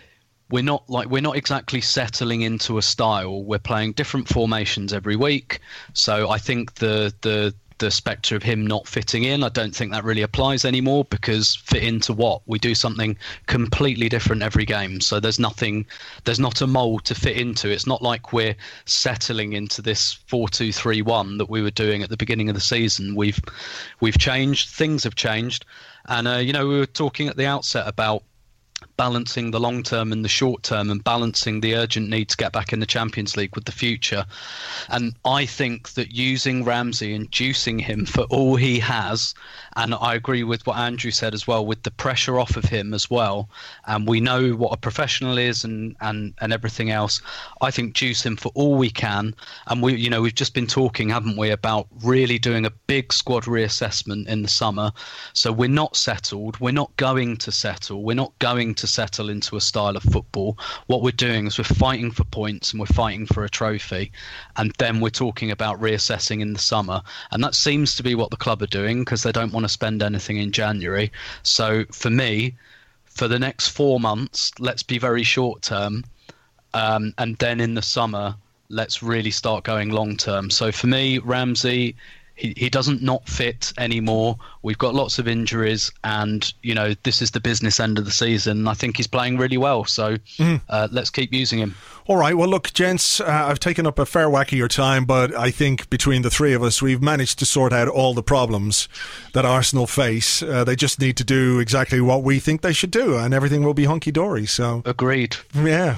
exactly settling into a style. We're playing different formations every week. So I think the spectre of him not fitting in, I don't think that really applies anymore, because fit into what? We do something completely different every game. So there's not a mould to fit into. It's not like we're settling into this 4-2-3-1 that we were doing at the beginning of the season. We've changed. Things have changed. And, we were talking at the outset about balancing the long term and the short term, and balancing the urgent need to get back in the Champions League with the future. And I think that using Ramsey and juicing him for all he has, and I agree with what Andrew said as well, with the pressure off of him as well, and we know what a professional is and everything else, I think juice him for all we can. And we've just been talking, haven't we, about really doing a big squad reassessment in the summer. So we're not settled. We're not going to settle. We're not going to settle into a style of football. What we're doing is we're fighting for points and we're fighting for a trophy, and then we're talking about reassessing in the summer. And that seems to be what the club are doing, because they don't want to spend anything in January. So for me, for the next 4 months, let's be very short term, and then in the summer let's really start going long term. So for me, Ramsey, he doesn't not fit anymore. We've got lots of injuries, and this is the business end of the season. I think he's playing really well, so let's keep using him. All right, well look, gents, I've taken up a fair whack of your time, but I think between the three of us, we've managed to sort out all the problems that Arsenal face. They just need to do exactly what we think they should do, and everything will be hunky-dory. So agreed. Yeah.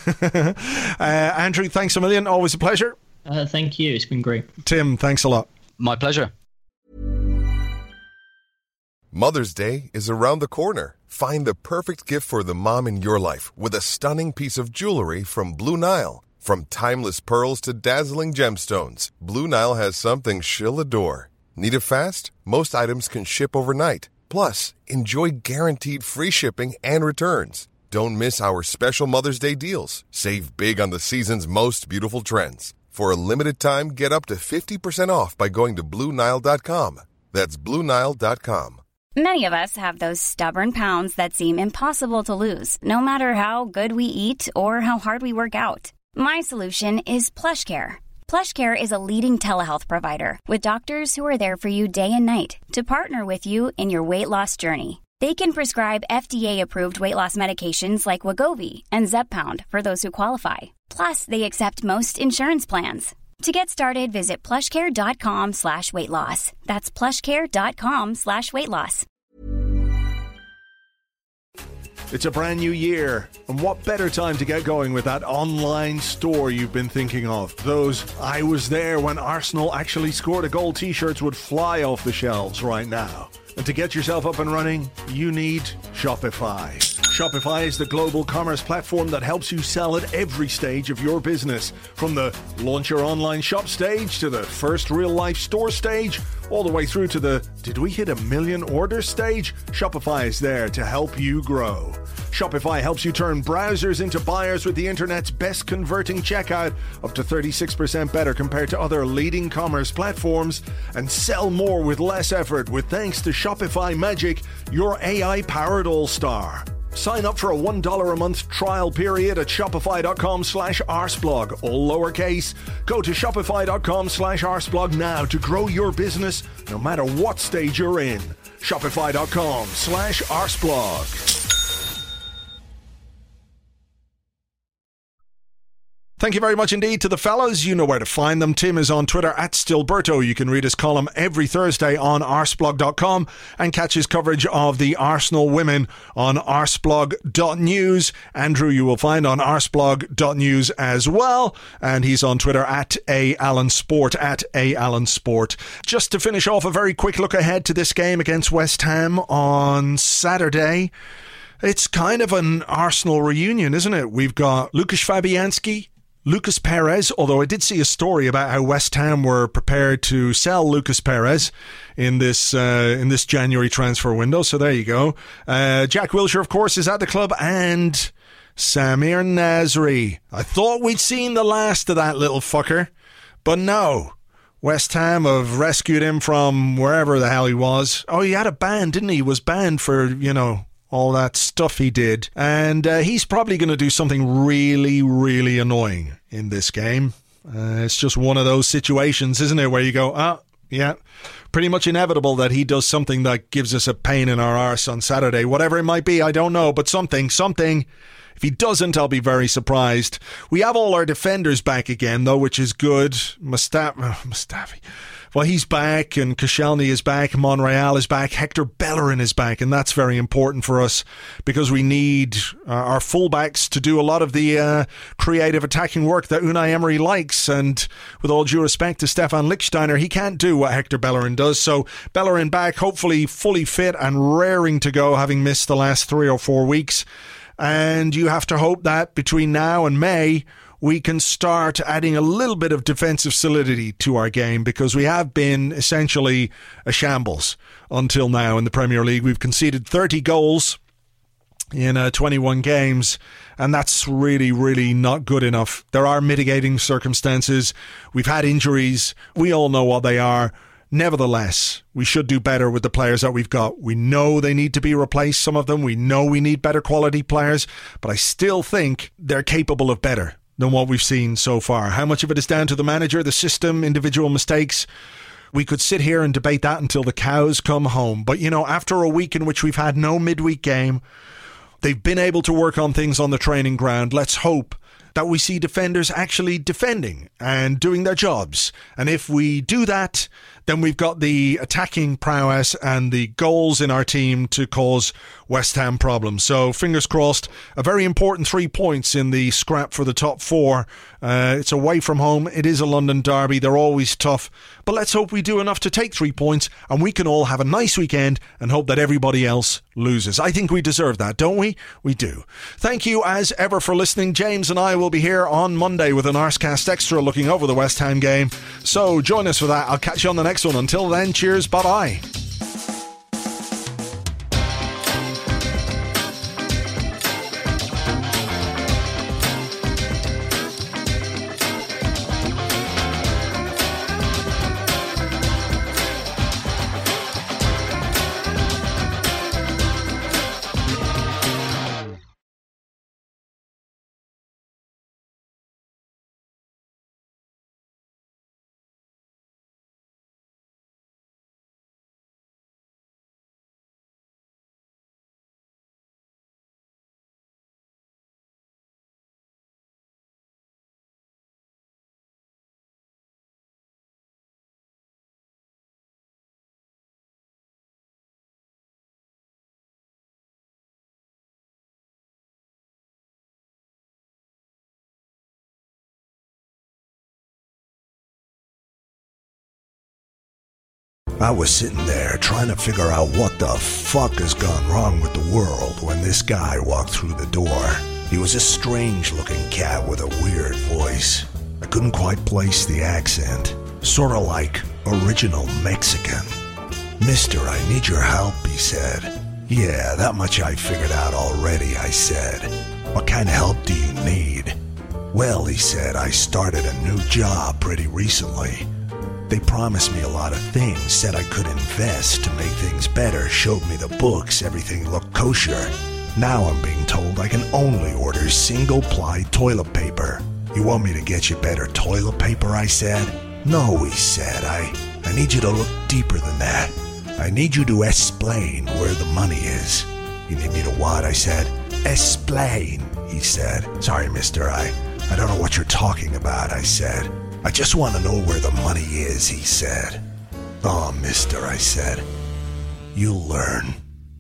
Andrew, thanks a million. Always a pleasure. Thank you. It's been great. Tim, thanks a lot. My pleasure. Mother's Day is around the corner. Find the perfect gift for the mom in your life with a stunning piece of jewelry from Blue Nile. From timeless pearls to dazzling gemstones, Blue Nile has something she'll adore. Need it fast? Most items can ship overnight. Plus, enjoy guaranteed free shipping and returns. Don't miss our special Mother's Day deals. Save big on the season's most beautiful trends. For a limited time, get up to 50% off by going to BlueNile.com. That's BlueNile.com. Many of us have those stubborn pounds that seem impossible to lose, no matter how good we eat or how hard we work out. My solution is PlushCare. PlushCare is a leading telehealth provider with doctors who are there for you day and night to partner with you in your weight loss journey. They can prescribe FDA-approved weight loss medications like Wegovy and Zepbound for those who qualify. Plus, they accept most insurance plans. To get started, visit plushcare.com/weightloss. That's plushcare.com/weightloss. It's a brand new year, and what better time to get going with that online store you've been thinking of? Those "I was there when Arsenal actually scored a goal" t-shirts would fly off the shelves right now. And to get yourself up and running, you need Shopify. Shopify is the global commerce platform that helps you sell at every stage of your business. From the launch your online shop stage to the first real-life store stage, all the way through to the "did we hit 1 million orders" stage, Shopify is there to help you grow. Shopify helps you turn browsers into buyers with the internet's best converting checkout, up to 36% better compared to other leading commerce platforms, and sell more with less effort with thanks to Shopify Magic, your AI-powered all-star. Sign up for a $1 a month trial period at shopify.com/arseblog, all lowercase. Go to shopify.com/arseblog now to grow your business no matter what stage you're in. Shopify.com/arseblog. Thank you very much indeed to the fellas. You know where to find them. Tim is on Twitter at Stilberto. You can read his column every Thursday on arseblog.com and catch his coverage of the Arsenal women on arseblog.news. Andrew you will find on arseblog.news as well. And he's on Twitter at @AllenSport. Just to finish off, a very quick look ahead to this game against West Ham on Saturday. It's kind of an Arsenal reunion, isn't it? We've got Lucas Fabianski, Lucas Perez, although I did see a story about how West Ham were prepared to sell Lucas Perez in this January transfer window. So there you go. Jack Wilshere, of course, is at the club, and Samir Nasri. I thought we'd seen the last of that little fucker, but no. West Ham have rescued him from wherever the hell he was. Oh, he had a ban, didn't he? He was banned for, all that stuff he did. And he's probably going to do something really, really annoying in this game. It's just one of those situations, isn't it, where you go, yeah, pretty much inevitable that he does something that gives us a pain in our arse on Saturday. Whatever it might be, I don't know, but something. If he doesn't, I'll be very surprised. We have all our defenders back again, though, which is good. Mustafi. Well, he's back, and Koscielny is back, Monreal is back, Hector Bellerin is back, and that's very important for us because we need our fullbacks to do a lot of the creative attacking work that Unai Emery likes, and with all due respect to Stefan Lichtsteiner, he can't do what Hector Bellerin does, so Bellerin back, hopefully fully fit and raring to go, having missed the last 3 or 4 weeks, and you have to hope that between now and May, we can start adding a little bit of defensive solidity to our game because we have been essentially a shambles until now in the Premier League. We've conceded 30 goals in 21 games, and that's really, really not good enough. There are mitigating circumstances. We've had injuries. We all know what they are. Nevertheless, we should do better with the players that we've got. We know they need to be replaced, some of them. We know we need better quality players, but I still think they're capable of better than what we've seen so far. How much of it is down to the manager, the system, individual mistakes? We could sit here and debate that until the cows come home. But, after a week in which we've had no midweek game, they've been able to work on things on the training ground. Let's hope that we see defenders actually defending and doing their jobs. And if we do that, then we've got the attacking prowess and the goals in our team to cause West Ham problems. So fingers crossed, a very important 3 points in the scrap for the top 4. It's away from home. It is a London derby. They're always tough. But let's hope we do enough to take 3 points and we can all have a nice weekend and hope that everybody else loses. I think we deserve that, don't we? We do. Thank you as ever for listening. James and I will be here on Monday with an Arsecast Extra looking over the West Ham game. So join us for that. I'll catch you on the next one. Until then, cheers. Bye-bye. I was sitting there trying to figure out what the fuck has gone wrong with the world when this guy walked through the door. He was a strange-looking cat with a weird voice. I couldn't quite place the accent. Sorta like original Mexican. "Mister, I need your help," he said. "Yeah, that much I figured out already," I said. "What kind of help do you need?" "Well," he said, "I started a new job pretty recently. They promised me a lot of things, said I could invest to make things better, showed me the books, everything looked kosher. Now I'm being told I can only order single-ply toilet paper. You want me to get you better toilet paper?" I said. "No," he said, I need you to look deeper than that. I need you to explain where the money is." "You need me to what?" I said. "Explain," he said. "Sorry, mister, I don't know what you're talking about," I said. "I just want to know where the money is," he said. "Oh, mister," I said, "you'll learn."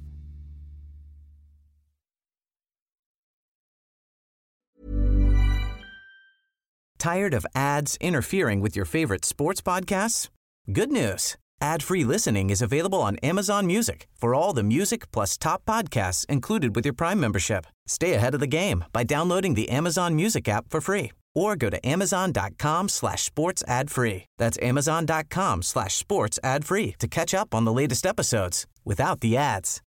Tired of ads interfering with your favorite sports podcasts? Good news. Ad-free listening is available on Amazon Music for all the music plus top podcasts included with your Prime membership. Stay ahead of the game by downloading the Amazon Music app for free or go to amazon.com/sports ad free. That's amazon.com/sports ad free to catch up on the latest episodes without the ads.